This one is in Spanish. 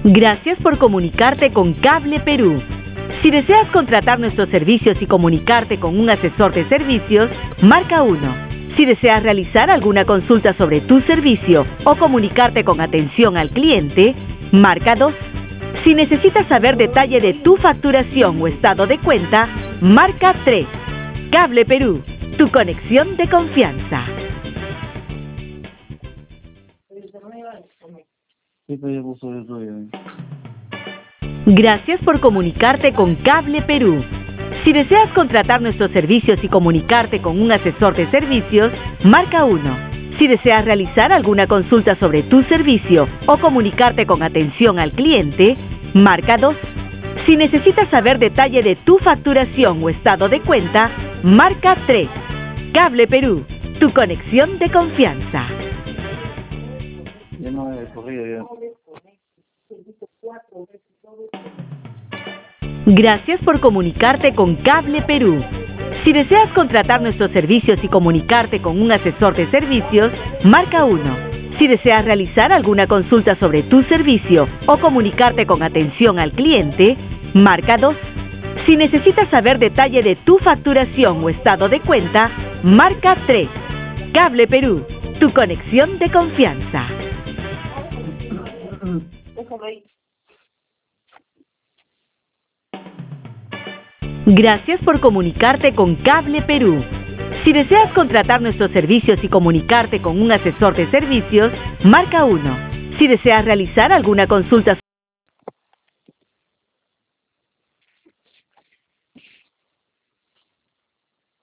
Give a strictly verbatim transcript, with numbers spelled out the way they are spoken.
Gracias por comunicarte con Cable Perú. Si deseas contratar nuestros servicios y comunicarte con un asesor de servicios, marca uno. Si deseas realizar alguna consulta sobre tu servicio o comunicarte con atención al cliente, marca dos. Si necesitas saber detalle de tu facturación o estado de cuenta, marca tres. Cable Perú, tu conexión de confianza. Gracias por comunicarte con Cable Perú. Si deseas contratar nuestros servicios y comunicarte con un asesor de servicios, marca uno. Si deseas realizar alguna consulta sobre tu servicio o comunicarte con atención al cliente, marca dos. Si necesitas saber detalle de tu facturación o estado de cuenta, marca tres. Cable Perú, tu conexión de confianza. Gracias por comunicarte con Cable Perú. Si deseas contratar nuestros servicios y comunicarte con un asesor de servicios, marca uno. Si deseas realizar alguna consulta sobre tu servicio o comunicarte con atención al cliente, marca dos. Si necesitas saber detalle de tu facturación o estado de cuenta, marca tres. Cable Perú, tu conexión de confianza. Gracias por comunicarte con Cable Perú. Si deseas contratar nuestros servicios y comunicarte con un asesor de servicios, marca uno. Si deseas realizar alguna consulta sobre